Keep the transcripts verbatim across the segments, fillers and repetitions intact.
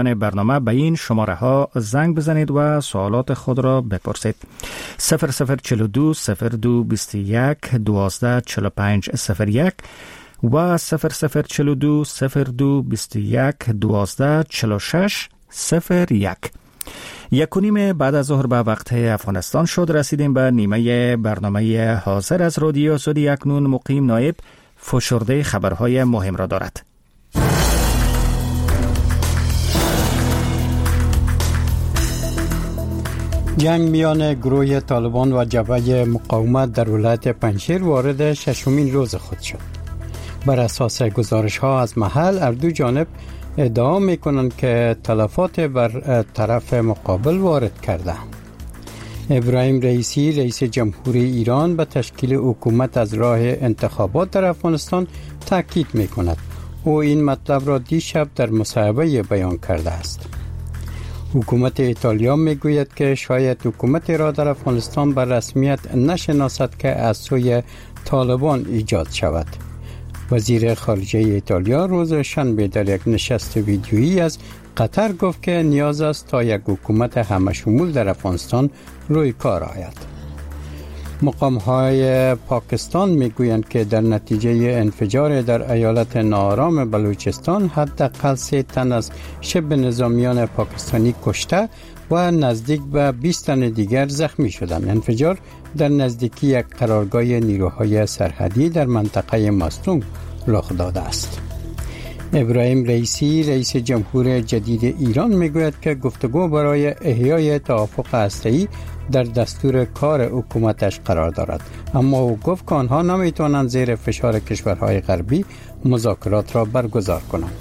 برنامه به این شماره ها زنگ بزنید و سوالات خود را بپرسید. صفر صفر چهل و دو صفر دو بیست و یک دوازده چهل و پنج صفر یک و صفر صفر چهل و دو صفر دو بیست و یک دوازده چهل و شش صفر یک. یک و نیم بعد از ظهر به وقت افغانستان شد. رسیدیم به نیمه برنامه حاضر از رادیو آزادی. اکنون مقیم نایب فشرده خبرهای مهم را دارد. جنگ میان گروه طالبان و جبهه مقاومت در ولایت پنجشیر وارد ششمین روز خود شد. بر اساس گزارش ها از محل، هر دو جانب ادعا می کنند که تلفات بر طرف مقابل وارد کرده. ابراهیم رئیسی رئیس جمهوری ایران به تشکیل حکومت از راه انتخابات در افغانستان تاکید می کند. او این مطلب را دیشب در مصاحبه بیان کرده است. حکومت ایتالیا می گوید که شاید حکومت را در افغانستان به رسمیت نشناسد که از سوی طالبان ایجاد شود. وزیر خارجه ایتالیا روز شنبه در یک نشست ویدیویی از قطر گفت که نیاز است تا یک حکومت همشمول در افغانستان روی کار آید. مقام‌های پاکستان می‌گویند که در نتیجه انفجار در ایالت ناآرام بلوچستان حداقل سه تن از شبه نظامیان پاکستانی کشته و نزدیک به بیست تن دیگر زخمی شدند. انفجار در نزدیکی یک قرارگاه نیروهای سرحدی در منطقه مستونگ رخ داده است. ابراهیم رئیسی رئیس جمهور جدید ایران میگوید که گفتگو برای احیای توافق هسته‌ای در دستور کار حکومتش قرار دارد، اما او گفت که آنها نمیتوانند زیر فشار کشورهای غربی مذاکرات را برگزار کنند.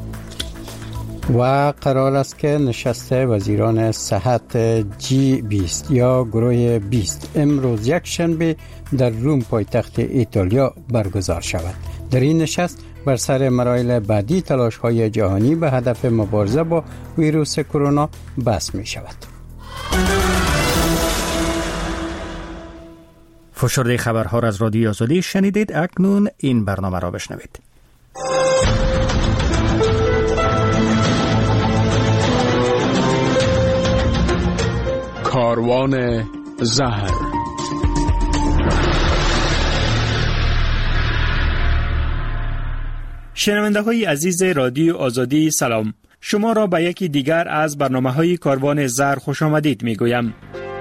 و قرار است که نشست وزیران صحت جی بیست یا گروه بیست امروز یک شنبه در روم پایتخت ایتالیا برگزار شود. در این نشست بر سر مراحل بعدی تلاش‌های جهانی به هدف مبارزه با ویروس کرونا بحث می شود. فشرده خبرها را از رادیو آزادی شنیدید. اکنون این برنامه را بشنوید. کاروان زهر. شنونده های عزیز رادیو آزادی سلام. شما را به یکی دیگر از برنامه های کاروان زهر خوش آمدید می گویم.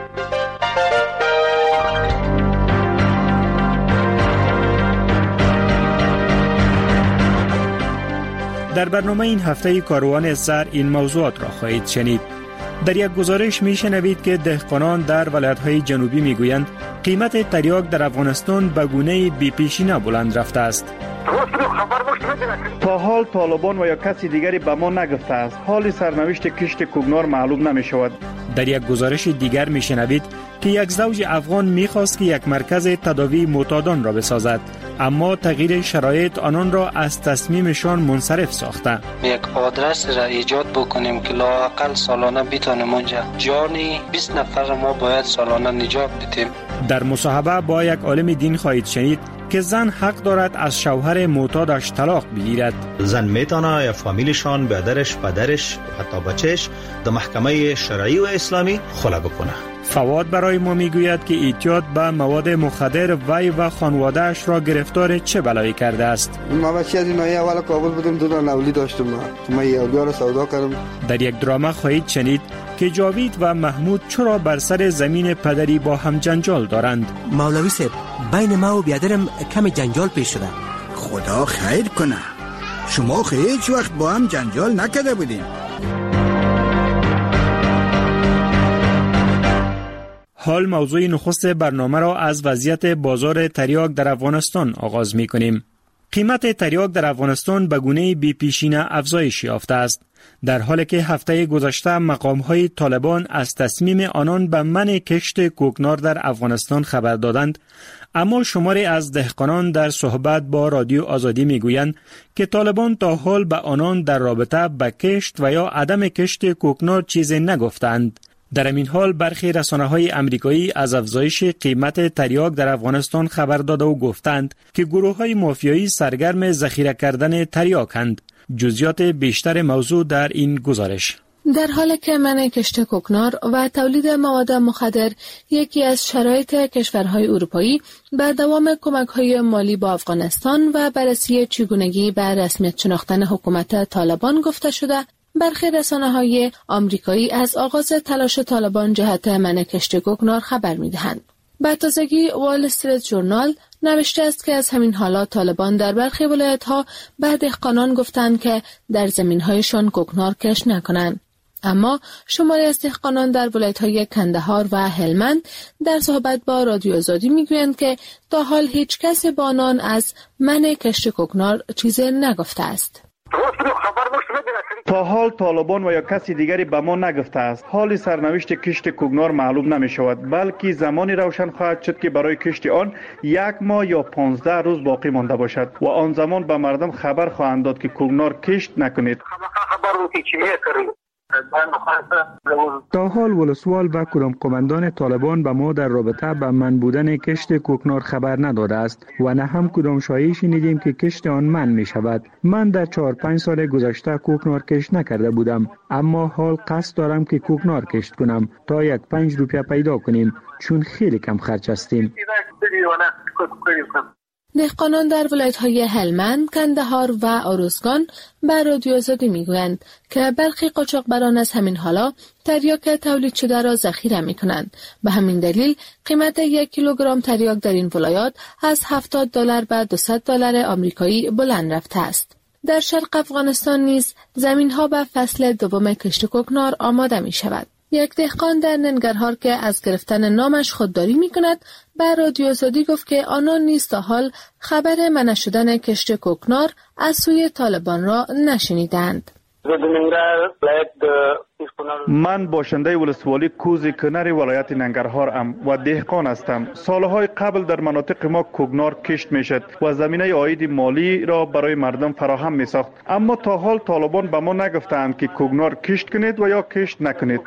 در برنامه این هفته کاروان زهر این موضوعات را خواهید شنید. در یک گزارش می شنوید که دهقانان در ولایت‌های جنوبی می گویند قیمت تریاک در افغانستان به گونه بی پیشینه بلند رفته است. تا حال طالبان و یا کسی دیگری به ما نگفته است. حال سرنوشت کشت کوگنار معلوم نمی شود. در یک گزارش دیگر می شنوید که یک زوج افغان می خواست که یک مرکز تداوی معتادان را بسازد، اما تغییر شرایط آنان را از تصمیمشان منصرف ساخته. یک آدرس را ایجاد بکنیم که لااقل سالانه بتانیم اونجا جانی بیست نفر ما باید سالانه نجات بدیم. در مصاحبه با یک عالم دین خواهید شنید که زن حق دارد از شوهر معتادش طلاق بگیرد. زن میتونه یا فامیلشان، برادرش، پدرش، حتی بچهش در محکمه شرعی و اسلامی خلع بکنه. فواد برای ما میگوید که اعتیاد به مواد مخدر وی و خانواده‌اش را گرفتار چه بلایی کرده است. ما بچه از این آیه اول کابل بودیم، دو تا نولی داشتم. ما یه را سودا کردم. در یک دراما خواهید شنید که جاوید و محمود چرا بر سر زمین پدری با هم جنجال دارند. مولوی صاحب، بین ما و بیادرم کمی جنجال پیش شده. خدا خیر کنه. شما هیچ وقت با هم جنجال نکرده بودین. حال موضوع نخست برنامه را از وضعیت بازار تریاک در افغانستان آغاز می کنیم. قیمت تریاک در افغانستان به گونه بی پیشینه افزایش یافته است، در حالی که هفته گذشته مقام‌های طالبان از تصمیم آنان به منع کشت کوکنار در افغانستان خبر دادند. اما شماری از دهقانان در صحبت با رادیو آزادی میگویند که طالبان تا حال به آنان در رابطه به کشت و یا عدم کشت کوکنار چیزی نگفتند. در این حال برخی رسانه‌های امریکایی از افزایش قیمت تریاک در افغانستان خبر داده و گفتند که گروه‌های مافیایی سرگرم ذخیره کردن تریاکند جزئیات بیشتر موضوع در این گزارش. در حالی که منع کشت کوکنار و تولید مواد مخدر یکی از شرایط کشورهای اروپایی بر دوام کمک‌های مالی با افغانستان و بررسی چگونگی بر رسمیت شناختن حکومت طالبان گفته شده، برخی رسانه‌های آمریکایی از آغاز تلاش طالبان جهت منع کشت کوکنار خبر می‌دهند. به تازگی وال استریت ژورنال نوشته است که از همین حالا طالبان در برخی ولایت‌ها به دهقانان گفتند که در زمین‌هایشان کوکنار کشت نکنند. اما شماری از دهقانان در ولایت‌های کندهار و هلمند در صحبت با رادیو آزادی می‌گویند که تا حال هیچ کس با آنان از منع کشت کوکنار چیزی نگفته است. تا حال طالبان و یا کسی دیگری به ما نگفته است. حال سرنوشت کشت کوکنار معلوم نمی شود، بلکه زمانی روشن خواهد شد که برای کشت آن یک ماه یا پانزده روز باقی مانده باشد و آن زمان به مردم خبر خواهند داد که کوکنار کشت نکنید. تا حال ولسوال و کدام قماندان طالبان به ما در رابطه به من بودن کشت کوکنار خبر نداده است و نه هم کدام شایعه شنیدیم که کشت آن من می شود. من در چهار پنج سال گذشته کوکنار کشت نکرده بودم، اما حال قصد دارم که کوکنار کشت کنم تا یک پنج روپیه پیدا کنیم، چون خیلی کم خرج هستیم. دهقانان در ولایت‌های هلمند، کندهار و آروزگان به رادیو آزادی می‌گویند که برخی قاچاقبران از همین حالا تریاک تولید شده را ذخیره می‌کنند. به همین دلیل قیمت یک کیلوگرم تریاک در این ولایات از هفتاد دلار به دویست دلار آمریکایی بلند رفته است. در شرق افغانستان نیز زمین‌ها به فصل دوم کشت کوکنار آماده می‌شود. یک دهقان در ننگرهار که از گرفتن نامش خودداری می‌کند به رادیو آزادی گفت که آنان نیز تا حال خبر منع شدن کشت کوکنار از سوی طالبان را نشنیدند. من باشنده ولسوالی کوزی کنر ولایت ننگرهار ام و دهقان هستم. سالهای قبل در مناطق ما کوکنار کشت میشد و زمینه عاید مالی را برای مردم فراهم می ساخت، اما تا حال طالبان به ما نگفتند که کوکنار کشت کنید و یا کشت نکنید.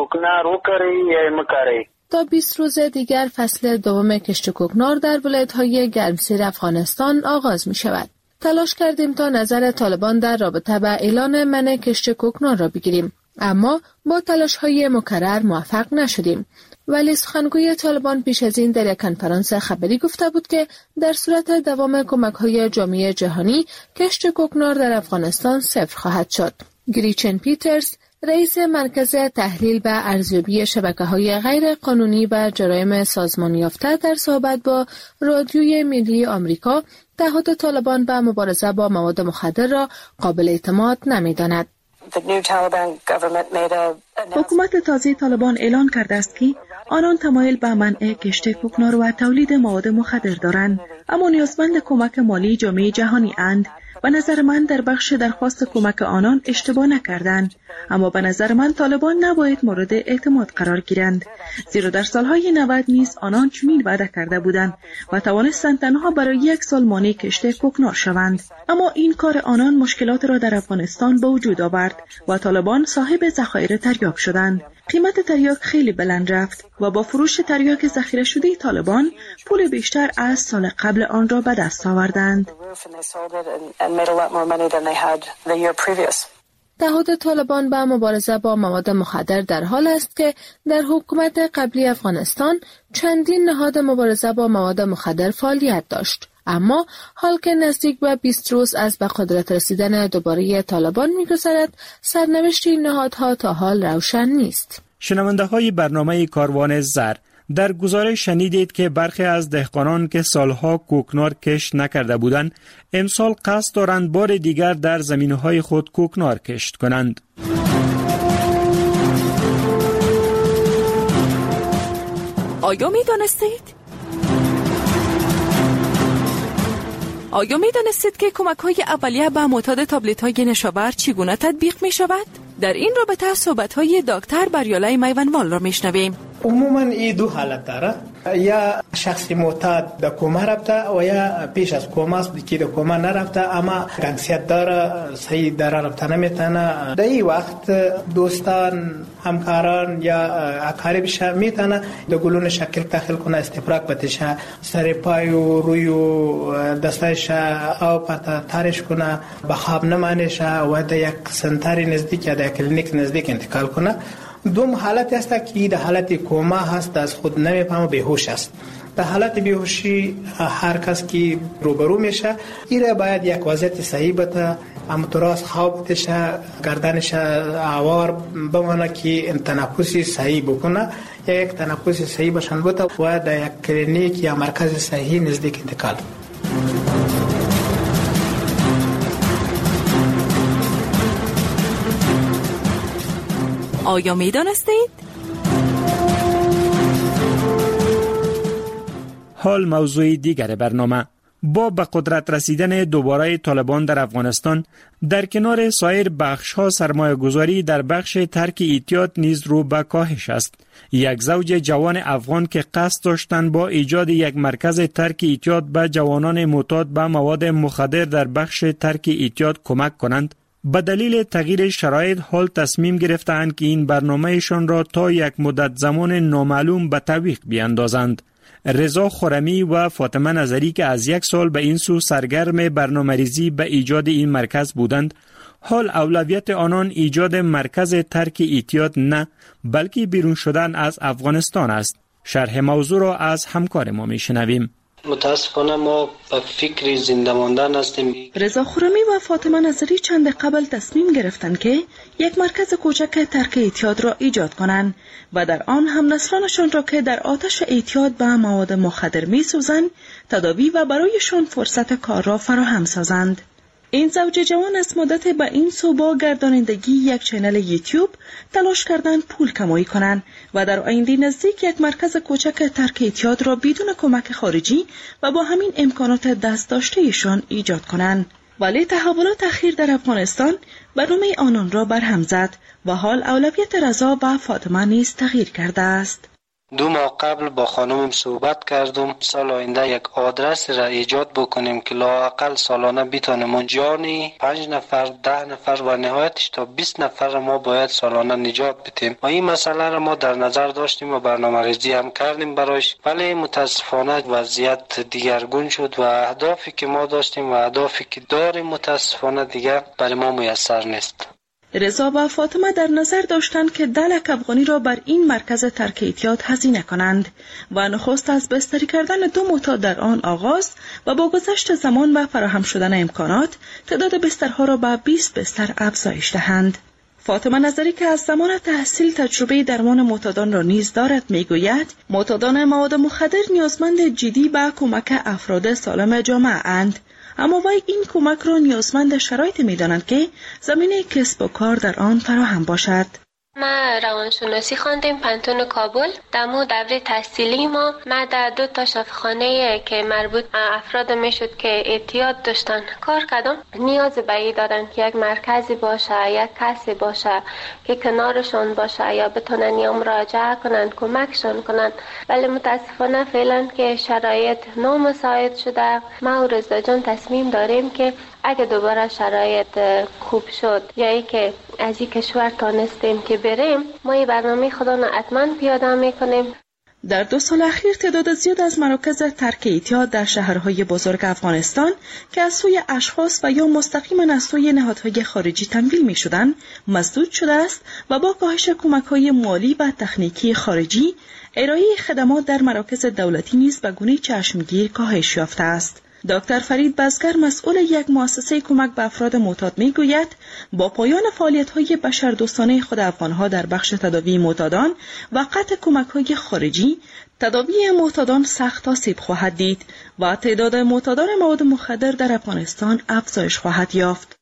تا بیست روز دیگر فصل دوم کشت کوکنار در ولایت‌های گرمسیر افغانستان آغاز می شود. تلاش کردیم تا نظر طالبان در رابطه با اعلان منع کشت کوکنار را بگیریم، اما با تلاش‌های مکرر موفق نشدیم. ولی سخنگوی طالبان پیش از این در یک کنفرانس خبری گفته بود که در صورت دوام کمک‌های جامعه جهانی کشت کوکنار در افغانستان صفر خواهد شد. گریچن پیترز، رئیس مرکز تحلیل و ارزیابی شبکه‌های غیر قانونی و جرایم سازمان یافته، در صحبت با رادیوی ملی آمریکا تعهد طالبان به مبارزه با مواد مخدر را قابل اعتماد نمی‌داند. حکومت تازه طالبان اعلان کرده است که آنان تمایل به منع کشت کوکنار و تولید مواد مخدر دارند، اما نیازمند کمک مالی جامعه جهانی اند. به نظر من در بخش درخواست کمک آنان اشتباه نکردند، اما به نظر من طالبان نباید مورد اعتماد قرار گیرند، زیرا در سالهای نود نیز آنان چنین وعده کرده بودند و توانستند تنها برای یک سال مانع کشت کوکنار شوند. اما این کار آنان مشکلات را در افغانستان به وجود آورد و طالبان صاحب ذخایر تریاک شدند. قیمت تریاک خیلی بلند رفت و با فروش تریاک ذخیره شده طالبان پول بیشتر از سال قبل آن را به دست آوردند. تعهد طالبان به مبارزه با مواد مخدر در حال است که در حکومت قبلی افغانستان چندین نهاد مبارزه با مواد مخدر فعالیت داشت، اما حال که نزدیک به بیست روز از به قدرت رسیدن دوباره طالبان می‌گذرد، سرنوشت این نهادها تا حال روشن نیست. شنونده های برنامه کاروان زر، در گزارش شنیدید که برخی از دهقانان که سالها کوکنار کشت نکرده بودند، امسال قصد دارند بار دیگر در زمینهای خود کوکنار کشت کنند. آیا می دانستید؟ آیا می دانستید که کمک های اولیه به معتاد تابلت های نشابر چگونه تطبیق می شود؟ در این رابطه صحبت های دکتر بریالای میوانوال را می شنویم. عموما این دو حالت داره، یا شخص معتاد در کما رفته و یا پیش از کما است که در کما نرفته اما گنگسیت داره، صحیح داره رفته نمیتونه. در این وقت دوستان، همکاران یا اقاربش میتونه در گلون شکل تخیل کنه، استفراغ بتشه، سر پای و روی و دستش او پتا تارش کنه، به خواب نمانشه و در یک سنتری نزدیک یا در کلینیک نزدیک انتقال کنه. دوم حالت است که در حالت کوما هست، از خود نمیفهمه، بیهوش است. در حالت بیهوشی هر کس که روبرو میشه ایره باید یک وضعیت صحیح بده، همونطور از خواب بتشه، گردنش آوار بمانه که تنفسی صحیح بکنه یا یک تنفسی صحیح بشن بده و در یک کلینیک یا مرکز صحیح نزدیک انتقال. آیا می دانستید؟ حال موضوع دیگر برنامه. با به قدرت رسیدن دوباره طالبان در افغانستان، در کنار سایر بخش‌ها سرمایه گذاری در بخش ترک ایتیاد نیز رو به کاهش است. یک زوج جوان افغان که قصد داشتند با ایجاد یک مرکز ترک ایتیاد به جوانان معتاد به مواد مخدر در بخش ترک ایتیاد کمک کنند، به دلیل تغییر شرایط حال تصمیم گرفتند که این برنامهشان را تا یک مدت زمان نامعلوم به تعویق بیاندازند. رضا خرمی و فاطمه نظری که از یک سال به این سو سرگرم برنامه‌ریزی به ایجاد این مرکز بودند، حال اولویت آنان ایجاد مرکز ترک ایتیاد نه، بلکه بیرون شدن از افغانستان است. شرح موضوع را از همکار ما میشنویم. متاسفانه ما به فکر زنده ماندن هستیم. رضا خرمی و فاطمه نظری چند قبل تصمیم گرفتند که یک مرکز کوچک ترک اعتیاد را ایجاد کنند و در آن هم نسلانشان را که در آتش اعتیاد به مواد مخدر می سوزند تداوی و برایشان فرصت کار را فراهم سازند. این زوج جوان از مدت به این سو با گردانندگی یک چینل یوتیوب تلاش کردند پول کمایی کنند و در آینده نزدیک یک مرکز کوچک ترک اعتیاد را بدون کمک خارجی و با همین امکانات دست داشته‌شان ایجاد کنند. ولی تحولات اخیر در افغانستان برنامه آنان را برهم زد و حال اولویت رضا و فاطمه نیز تغییر کرده است. دو ماه قبل با خانمم صحبت کردم سال آینده یک آدرس را ایجاد بکنیم که لااقل سالانه بتانیم جانی پنج نفر، ده نفر و نهایتش تا بیست نفر ما باید سالانه نجات بدیم و این مسئله را ما در نظر داشتیم و برنامه ریزی هم کردیم برایش، ولی متاسفانه وضعیت دیگرگون شد و اهدافی که ما داشتیم و اهدافی که داریم متاسفانه دیگر برای ما میسر نیست. رضا و فاطمه در نظر داشتند که ده لک افغانی را بر این مرکز ترک اعتیاد هزینه کنند و نخست از بستری کردن دو معتاد در آن آغاز و با گذشت زمان و فراهم شدن امکانات تعداد بسترها را به بیست بستر افزایش دهند. فاطمه نظری که از زمان تحصیل تجربه درمان معتادان را نیز دارد میگوید معتادان مواد مخدر نیازمند جدی به کمک افراد سالم جامعه اند، اما وی این کمک را نیازمند شرایط می‌دانند که زمینه کسب و کار در آن فراهم باشد. ما روانشناسی خواندیم پنتون کابل. در مو دوره تحصیلی ما ما در دو تا شفاخانه که مربوط افراد میشد که اعتیاد داشتن کار کردم. نیاز به این دارن که یک مرکزی باشه، یک کسی باشه که کنارشون باشه یا بتونن یا مراجعه کنن، کمکشون کنن، ولی متاسفانه فعلا که شرایط نامساعد شده. ما و رضا جان تصمیم داریم که اگه دوباره شرایط خوب شد یا ای که از این کشور تانستیم که بریم، ما این برنامه خدا را حتما پیاده میکنیم. در دو سال اخیر تعداد زیاد از مراکز ترک اعتیاد در شهرهای بزرگ افغانستان که از سوی اشخاص و یا مستقیما از سوی نهادهای خارجی تمویل می شدن مسدود شده است و با کاهش کمک‌های مالی و تکنیکی خارجی ارائه خدمات در مراکز دولتی نیز به گونه چشمگیر کاهش یافته است. دکتر فرید بزگر مسئول یک مؤسسه کمک به افراد معتاد میگوید با پایان فعالیت‌های بشردوستانه خود افغان‌ها در بخش تداوی معتادان و قطع کمک‌های خارجی، تداوی معتادان سخت آسیب خواهد دید و تعداد معتادان مواد مخدر در افغانستان افزایش خواهد یافت.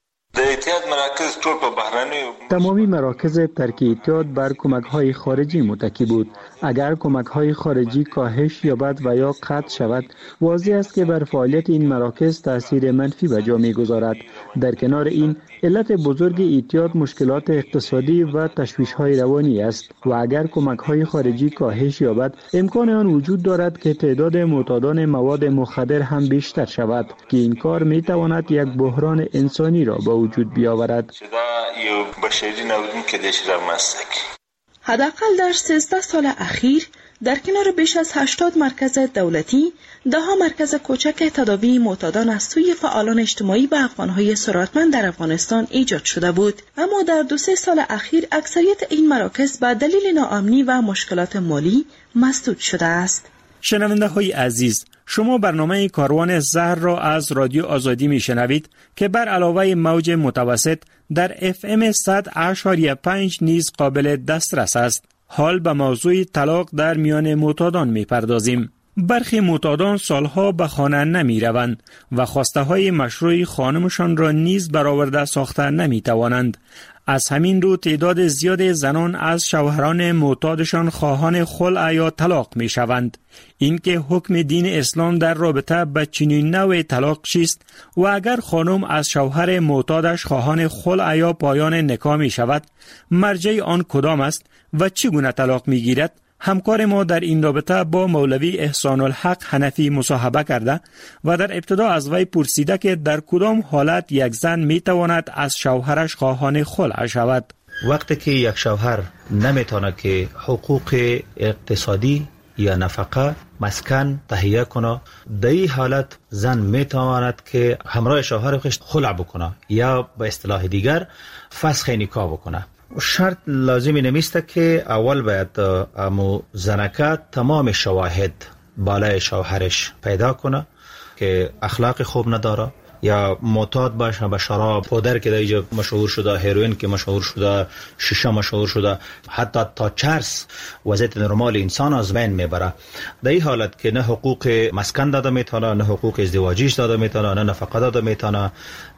تمامی مراکز ترک اعتیاد بر کمک‌های خارجی متکی بود. اگر کمک‌های خارجی کاهش یابد و یا قطع شود، واضح است که بر فعالیت این مراکز تأثیر منفی به جا می‌گذارد. در کنار این، علت بزرگ اعتیاد مشکلات اقتصادی و تشویش‌های روانی است و اگر کمک‌های خارجی کاهش یابد امکان آن وجود دارد که تعداد معتادان مواد مخدر هم بیشتر شود که این کار می‌تواند یک بحران انسانی را به وجود بیاورد. حداقل در سیزده سال اخیر در کنار بیش از هشتاد مرکز دولتی، دهها مرکز کوچک تداوی معتادان از سوی فعالان اجتماعی و افغان‌های ثروتمند در افغانستان ایجاد شده بود، اما در دو سه سال اخیر اکثریت این مراکز به دلیل ناامنی و مشکلات مالی مسدود شده است. شنونده های عزیز، شما برنامه کاروان زهر را از رادیو آزادی می شنوید که بر علاوه موج متوسط در اف ام صد اشاریه پنج نیز قابل دسترس است. حال به موضوع طلاق در میان معتادان می پردازیم. برخی معتادان سالها به خانه نمی روند و خواسته های مشروع خانمشان را نیز برآورده ساخته نمی توانند. از همین رو تعداد زیاد زنان از شوهران معتادشان خواهان خلع یا طلاق می شوند. اینکه حکم دین اسلام در رابطه با چنین نوع طلاق چیست و اگر خانم از شوهر معتادش خواهان خلع یا پایان نکاح می شود، مرجع آن کدام است و چگونه طلاق می گیرد؟ همکار ما در این رابطه با مولوی احسان الحق حنفی مصاحبه کرده و در ابتدا از وی پرسیده که در کدام حالت یک زن می تواند از شوهرش خواهان خلع شود. وقتی که یک شوهر نمیتونه که حقوق اقتصادی یا نفقه مسکن تهیه کنه، در این حالت زن میتواند که همراه شوهرش خلع بکنه یا به اصطلاح دیگر فسخ نکاح بکنه. شرط لازمی نمیسته که اول باید امو زنکه تمام شواهد بالای شوهرش پیدا کنه که اخلاق خوب نداره یا معتاد باشه به شراب، پودر که در اینجا مشهور شده، هیروئین که مشهور شده، شیشه مشهور شده، حتی تا چرس وضعیت نرمال انسان از بین میبره. در این حالت که نه حقوق مسکن داده میتونه، نه حقوق ازدواجیش داده میتونه، نه نفقه داده میتونه،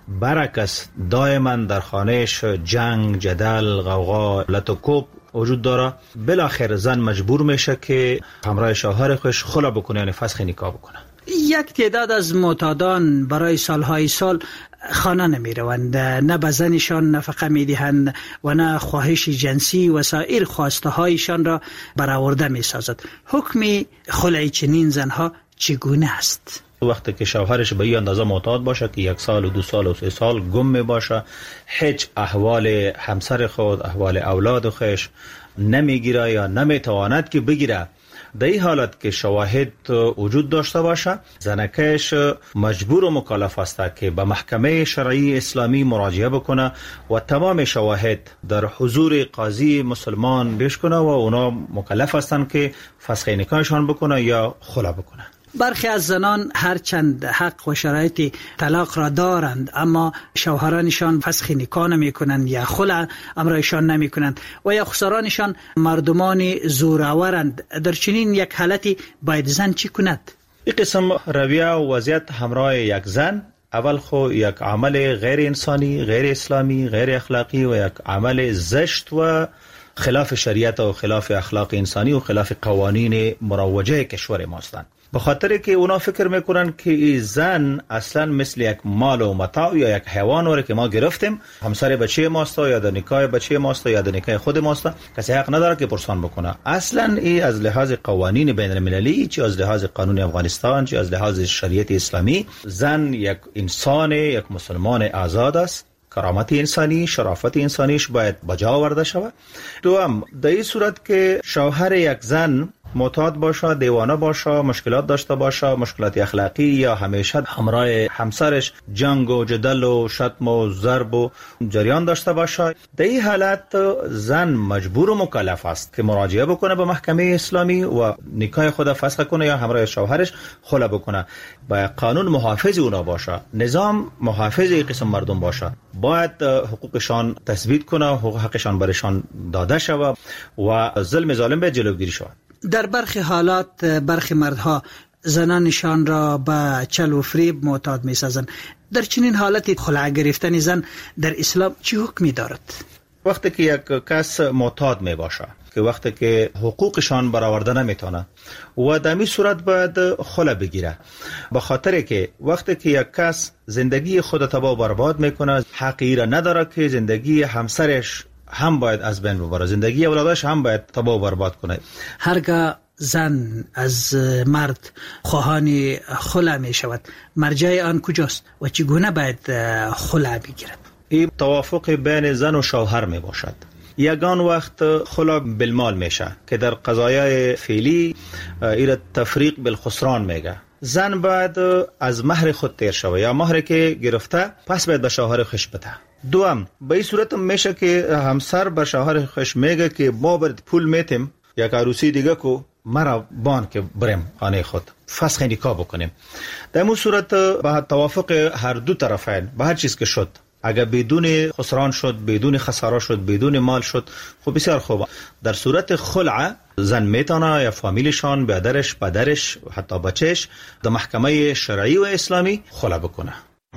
برعکس دائما در خانهش جنگ، جدل، غوغا، لت و کوب وجود داره، بالاخره زن مجبور میشه که همراه شوهر خودش خلع بکنه، یعنی فسخ نکاح بکنه. یک تعداد از معتادان برای سالهای سال خانه نمی روند، نه به زنشان نفقه می دهند و نه خواهش جنسی و سایر خواسته هایشان را برآورده می سازد. حکم خلع چنین زنها چگونه است؟ وقتی که شوهرش به این اندازه معتاد باشه که یک سال و دو سال و سه سال گم می باشه، هیچ احوال همسر خود، احوال اولاد خودش نمیگیره یا نمیتواند که بگیره، در این حالت که شواهد وجود داشته باشه، زنکش مجبور و مکلف است که به محکمه شرعی اسلامی مراجعه بکنه و تمام شواهد در حضور قاضی مسلمان پیش کنه و اونا مکلف هستند که فسخ نکاحشان بکنه یا خلع بکنه. برخی از زنان هرچند حق و شرایط طلاق را دارند اما شوهرانشان فسخ نکاح نمی کنند یا خلع امرایشان نمی کنند و یا خسرانشان مردمان زورآورند. در چنین یک حالتی باید زن چی کند؟ این قسم رویه و وضعیت همراه یک زن اول خو یک عمل غیر انسانی، غیر اسلامی، غیر اخلاقی و یک عمل زشت و خلاف شریعت و خلاف اخلاق انسانی و خلاف قوانین مروجه کشور ما هستند. به خاطر که اونا فکر میکنن که زن اصلا مثل یک مال و متاع یا یک حیوان وره که ما گرفتیم، همسر بچه ماست یا در نکاح بچه ماست یا در نکاح خود ماست، کسی حق نداره که پرسان بکنه. اصلا این از لحاظ قوانین بین المللی، چه از لحاظ قانون افغانستان، چه از لحاظ شریعت اسلامی، زن یک انسان، یک مسلمان آزاد است. کرامت انسانی، شرافت انسانیش باید بجا آورده شود. دوم، در این صورت که شوهر یک زن معتاد باشه، دیوانه باشه، مشکلات داشته باشه، مشکلات اخلاقی یا همیشه همراه همسرش جنگ و جدل و شتم و ضرب و جریان داشته باشه، در این حالت زن مجبور و مکلف است که مراجعه بکنه به محکمه اسلامی و نکاح خود فسخ کنه یا همراه شوهرش خلع بکنه. باید قانون محافظ اونا باشه، نظام محافظ این قسم مردم باشه، باید حقوقشان تثبیت کنه، حقوق حقشان برشان داده شود و ظلم ظالم به جلوگیری شود. در برخی حالات برخی مردها زنانشان را به چل و فریب معتاد می سازند. در چنین حالتی خلع گرفتن زن در اسلام چه حکمی دارد؟ وقتی که یک کس معتاد می باشه که وقتی که حقوقشان برآورده نمیتونه و در این صورت باید خلع بگیره، به خاطر که وقتی که یک کس زندگی خود تباه و برباد میکنه حقی را نداره که زندگی همسرش هم باید از بین ببره، زندگی اولادش هم باید تباه و برباد کنه. هرگاه زن از مرد خواهان خلع می شود، مرجع آن کجاست و چگونه باید خلع بگیرد؟ این توافق بین زن و شوهر می باشد. یگان وقت خلع بالمال میشه که در قضایای فعلی این تفریق بالخسران میگه. زن باید از مهر خود تیر شوه یا مهر که گرفته پس باید به شوهر خش بده. دوم به این صورت میشه که همسر به شوهر خش میگه که ما باید پول میتیم یک عروسی دیگه کو مرا بان که بریم خانه خود فسخ نکاح بکنیم. در این صورت به توافق هر دو طرفین به هر چیز که شد، اگر بدون خسران شد، بدون خساره شد، بدون مال شد، خب بسیار خوب. در صورت خلع زن میتونه یا فامیلشان، برادرش، پدرش، حتی بچهش در محکمه شرعی و اسلامی خلع بکنه.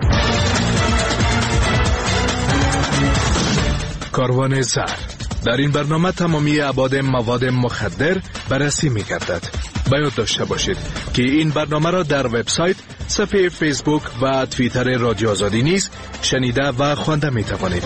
کاروان زهر. در این برنامه تمامی ابعاد مواد مخدر بررسی می‌گردد. باید داشته باشید که این برنامه را در وبسایت، صفحه فیسبوک و توییتر رادیو آزادی نیز شنیده و خوانده می‌توانید.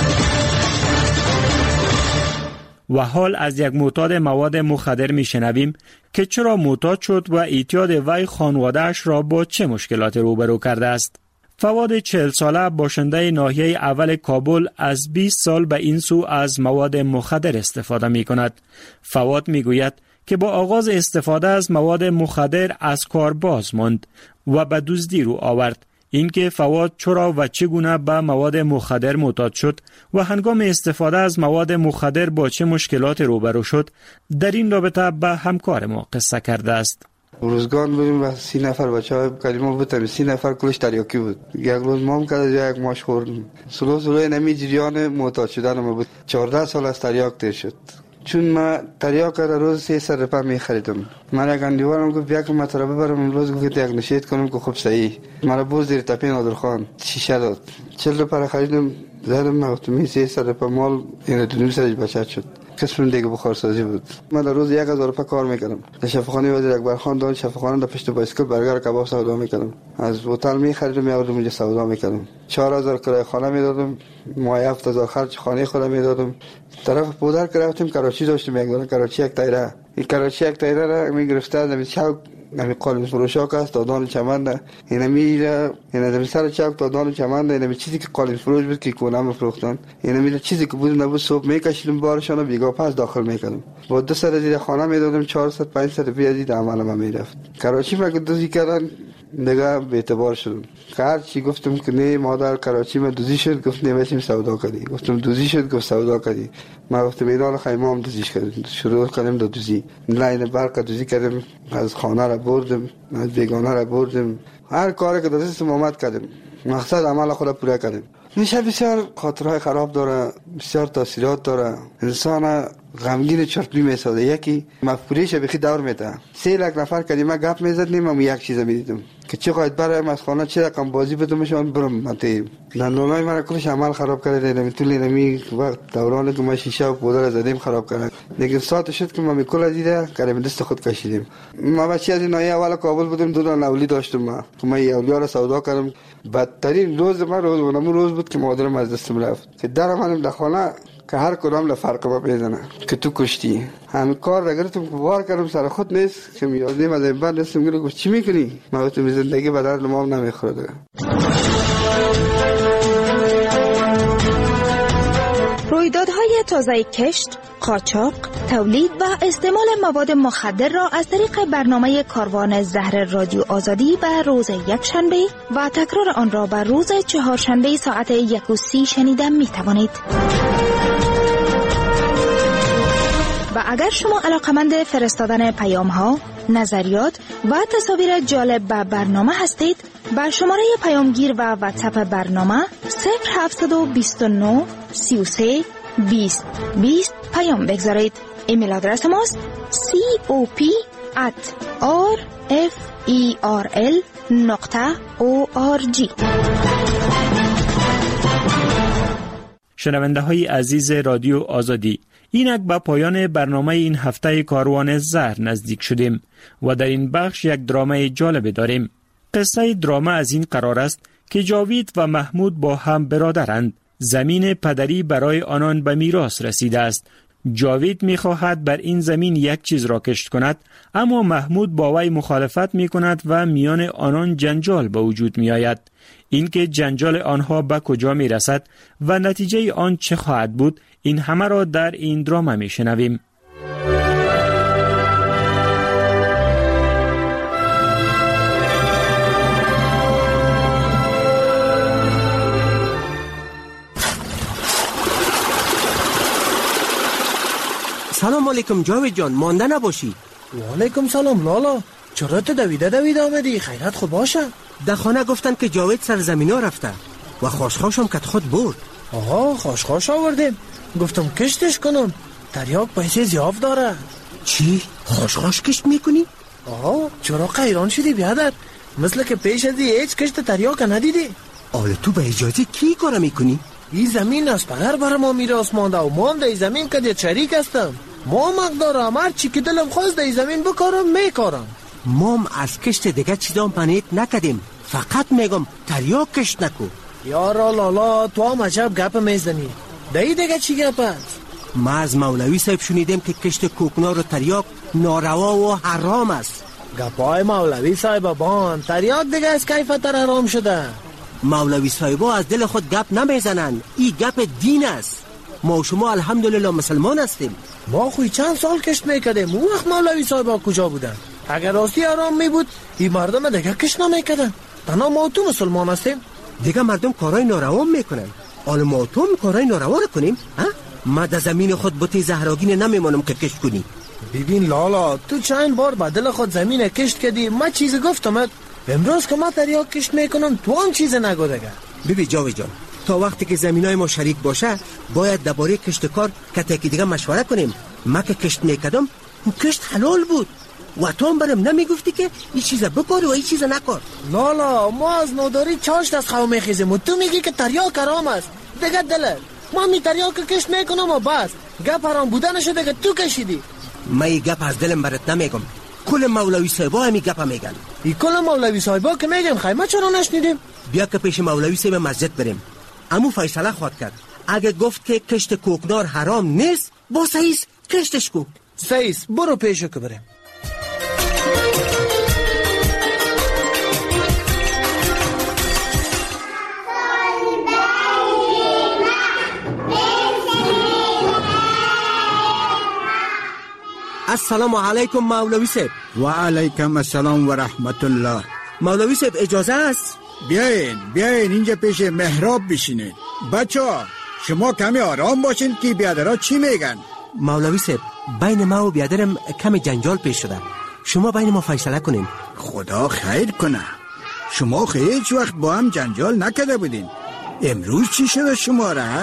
و حال از یک معتاد مواد مخدر میشنویم که چرا معتاد شد و اعتیاد وی خانواده‌اش را با چه مشکلات روبرو کرده است. فواد چهل ساله باشنده ناحیه اول کابل از بیست سال به این سو از مواد مخدر استفاده می کند. فواد می گوید که با آغاز استفاده از مواد مخدر از کار باز ماند و به دزدی رو آورد. اینکه فواد چرا و چگونه به مواد مخدر معتاد شد و هنگام استفاده از مواد مخدر با چه مشکلات روبرو شد، در این رابطه به همکار ما قصه کرده است. روزگان بودیم و سی نفر بچه های کلمه بودیم، سی نفر کلش تریاکی بود. یک روز مام کرد یا یک ماش خوردم. سلو سلوی نمی جریان معتاد شدن ما بود. چهارده سال از تریاک تیر شد. چون ما تریاک را روز سه سر رپا می خریدم. من یک اندیوارم گفت یک مطرح ببرم، روز گفت یک نشید کنم که خوب صحیح. مرا بوز زیر تپه نادرخان شیشه داد. چهل رپا خریدم، زدم مغتومی سه سر رپا مال این دو سرش بچت شد. قسم دیگه بخارسازی بود. من در روز یک هزار روپیه کار میکردم. در شفاخانه وزیر اکبر خان دان شفاخانه در پشت بایسکل برگر کباب سودا میکردم. از هتل میخریدم میآوردم اینجا سودا میکردم. چهار هزار کرایه خانه میدادم، ماهی هفت هزار خرج خانه خودم میدادم. طرف پودر رفتم کراچی داشتم، یک دونه کراچی یک تایره. این کراچی یک تایره را میگرفته در چوک نمی قالم فروشاک است تا دان چمنده. اینا میره اینا در سر چوک تا دان چمنده. اینا چیزی که قالم فروش بود که کونه میفروختن. اینا میره چیزی که بود نبود صبح میکشیدم بارشون بیگا پس داخل میکردم. با دو سر زیر خانه میدادم چهارصد پانصد روپیه دید عملم میرفت. کراچی ما که دوزی کردن دیگه به اعتبار شدم. هر چی گفتم که نه مادر کراچی ما دوزی شد، گفت نه بچیم سودا کردی. گفتم دوزی شد، گفت سودا کردی. ما گفتم میدان خیمام دوزیش کردیم. شروع کردیم دو دوزی. نه این برق دوزی کردیم، از خانه را بردم، از بیگانه را بردم. هر کاری که دستم اومد کردیم. مقصد عمل خود پورا کردیم. میشه بسیار خاطرهای خراب داره، بسیار تاثیرات داره. انسان غمگین چرتمی میسازه. یکی مفکوریش بخی دور میده. سه لک نفر کلمه گپ میزد نیم من یک چیز میدیدم که چه خواهد برایم از خانه چه رقم بازی بدمشان برم مته. لندونای من کلش عمل خراب کرده. نمیتونی نمی وقت دوران که ما شیشه و پودر زدیم خراب کرد. دیگه ساعت شد که ما میکل دیده کلمه دست خود کشیدیم. ما بچه از نایه اول کابل بودیم، دو تا اولی داشتم. ما که ما اولیاء را سودا کردم. بدترین روز من روز اونم روز بود که مادرم از دستم رفت. که در منم در خانه که هر کدام لفرق ما بزنه که تو کشتی. همین کار را گرفتم که وار کردم سر خود نیست که میادیم از این بعد دستم گرفت گفت چی میکنی؟ ما گفتم زندگی به درد ما نمیخوره. رویدادهای تازه کشت، قاچاق، تولید و استعمال مواد مخدر را از طریق برنامه کاروان زهر رادیو آزادی به روز یکشنبه و تکرار آن را به روز چهارشنبه ساعت یک و سی شنیده می توانید. و اگر شما علاقمند فرستادن پیام ها، نظریات و تصاویر جالب به برنامه هستید، بر شماره پیامگیر و واتساپ برنامه صفر هفت دو نه سی و سه بیست بیست پیام بگذارید. ایمیل آدرس ماست cop at rferl نقطه org. شنونده های عزیز رادیو آزادی، اینک به پایان برنامه این هفته کاروان زهر نزدیک شدیم و در این بخش یک درامه جالب داریم. قصه درامه از این قرار است که جاوید و محمود با هم برادرند. زمین پدری برای آنان به میراث رسیده است. جاوید می‌خواهد بر این زمین یک چیز را کشت کند، اما محمود با وی مخالفت می‌کند و میان آنان جنجال به وجود می‌آید. اینکه جنجال آنها به کجا می‌رسد و نتیجه آن چه خواهد بود، این همه را در این درامه می‌شنویم. سلام علیکم جاوید جان، مانده نباشی. و علیکم سلام لالا، چرا تو دویده دویده آمدی؟ خیرت خوب باشه؟ در خانه گفتن که جاوید سر زمین ها رفته و خاشخاشم کت خود برد. آها خاشخاش آوردیم، گفتم کشتش کنم، تریاک پیسه زیاف داره. چی؟ خاشخاش کشت میکنی؟ آها چرا قیران شدی بیادر؟ مثل که پیش ازی هیچ کشت تریاک ندیدی؟ آله تو به اجازه کی کار میکنی؟ این زمین از پدر برای ما میراث مانده و ما هم در این زمین که شریک هستم. ما مقدارم هر چی که دلم خواست در این زمین بکارم میکارم. ما هم از کشت دیگه چیزا منیت نکدیم، فقط میگم تریاک کشت نکو. یارا لالا تو هم عجب گپ میزنی، در این دیگه چی گپ هست؟ ما از مولوی صاحب شنیدیم که کشت کوکنار و تریاک ناروا و حرام است. گپای مولوی صاحب بان، تریاک دیگه از کیفت حرام شده. مولوی صاحبا از دل خود گپ نمیزنن، این گپ دین است. ما و شما الحمدلله مسلمان هستیم. ما خوی چند سال کشت میکردیم، اون وقت مولوی صاحبا کجا بودن؟ اگر راستی حرام می بود این مردم دیگه کشت نمیکردن. تنها ما تو مسلمان هستیم. دیگه مردم کارای ناروا میکنن، حالا ما تو کارای ناروا کنیم؟ ها؟ ما در زمین خود بوتی زهراگین نمیمونم که کشت کنی. ببین لالا، تو چند بار با دل خود زمین کشت کردی، ما چیز گفتم امروز که ما تریاک کشت میکنم تو هم چیز نگو دیگه. ببین جاوید جان، تا وقتی که زمینای ما شریک باشه باید درباره کشت کار کتکی دیگه مشوره کنیم. ما که کشت میکردم اون کشت حلال بود و تو هم برم نمیگفتی که این چیزا بکار و این چیزا نکار. لالا ما از نوداری چاشت از خواه میخیزیم و تو میگی که تریاک حرام است. دیگه دلل ما می تریاک کشت میکنم و بس گپ حرام بودنشو دیگه تو کشیدی. ما این گپ از دلم برات نمیگم، کل مولوی صاحبا همی گپ میگن. این کل مولوی صاحبا که میگن خیمه چرا نشنیدیم؟ بیا که پیش مولوی صاحب مسجد بریم. امو فیصله خواهد کرد. اگه گفت که کشت کوکنار حرام نیست، با سعیس کشتش کو. سعیس برو پیشو که بریم. السلام علیکم مولوی صاحب. و علیکم السلام و رحمت الله. مولوی صاحب اجازه است؟ بیاین بیاین اینجا پیش محراب بشینید. بچه ها شما کمی آرام باشین که بیادرها چی میگن. مولوی صاحب بین ما و بیادرم کمی جنجال پیش شده، شما بین ما فیصله کنیم. خدا خیر کنه. شما هیچ وقت با هم جنجال نکرده بودین، امروز چی شده شما را؟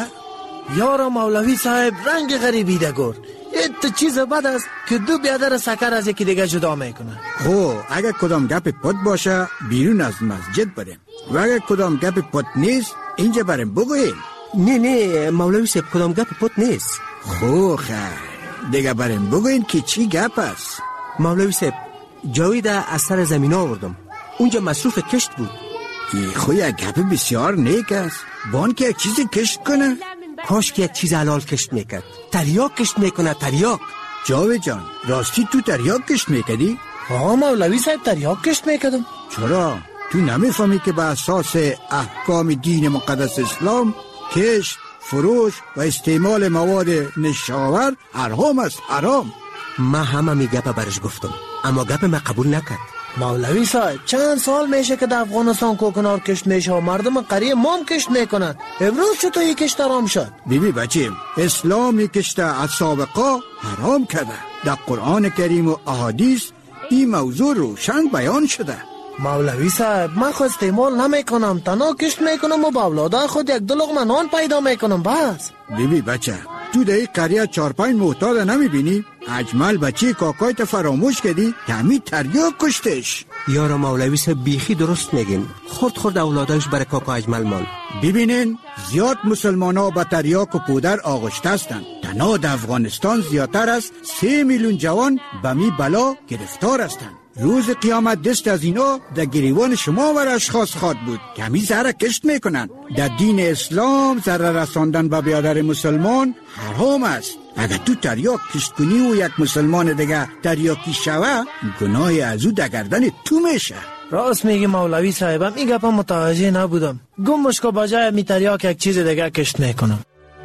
یارا مولوی صاحب رنگ غریبی ده گرد. ایت چیز بد است که دو بیادر سکر از یکی دیگه جدا میکنه. خب اگر کدام گپ پت باشه بیرون از مسجد بریم و اگر کدام گپ پت نیست اینجا بریم بگوییم. نه نه مولوی صاحب کدام گپ پت نیست. خب خیر دیگه بریم بگوییم که چی گپ است. مولوی صاحب جاوید از سر زمین آوردم، اونجا مصروف کشت بود. ای خو یک گپ بسیار نیک است، بان که یک چیزی کشت کنه. کاش که یک چیز حلال کشت میکرد. تریاک کشت میکنه تریاک. جاوید جان راستی تو تریاک کشت میکردی؟ آه مولوی صاحب تریاک کشت میکردم. چرا؟ تو نمیفهمی که به اساس احکام دین مقدس اسلام کشت، فروش و استعمال مواد نشاور حرام است، حرام. ما همه می گپ برش گفتم اما گپ ما قبول نکرد. مولوی صاحب چند سال میشه که در افغانستان کوکنار کشت میشه و مردم قریه مام کشت میکنن، امروز چطور یک کشت حرام شد؟ بیبی بچیم اسلامی کشت از سابقا حرام کرده، در قرآن کریم و احادیث این موضوع روشن بیان شده. مولوی صاحب من خود استعمال نمیکنم، تنها کشت میکنم و با اولاده خود یک دو لقمه نان پیدا میکنم بس. بیبی بچه تو در این قریه چار پنج معتاد نمیبینی؟ اجمل بچه کاکایت فراموش کردی که همین تریاک کشتش. یارا مولوی صاحب بیخی درست میگین، خورد خورد اولادایش برای کاکا اجمل مال. ببینین زیاد مسلمان ها به تریاک و پودر آغشته هستند. تنها در افغانستان زیادتر از سه میلیون جوان به می بلا گرفتار هستند. روز قیامت دست از اینا در گریوان شما و اشخاص خواد بود که همی زهره کشت میکنن. در دین اسلام زهره رساندن به بیادر مسلمان حرام است. اگر تو تریاک کشت کنی و یک مسلمان دیگه تریاکی شوه، گناه از او در گردن تو میشه. راست میگی مولوی صاحبم، این گپا متوجه نبودم. گم مشکو بجای می تریاک یک چیز دیگه کشت میکنم.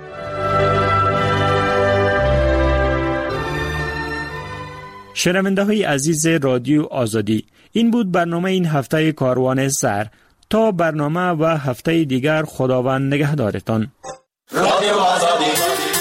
شنونده های عزیز رادیو آزادی، این بود برنامه این هفته کاروان زهر. تا برنامه و هفته دیگر خداوند نگهدارتان. رادیو آزادی.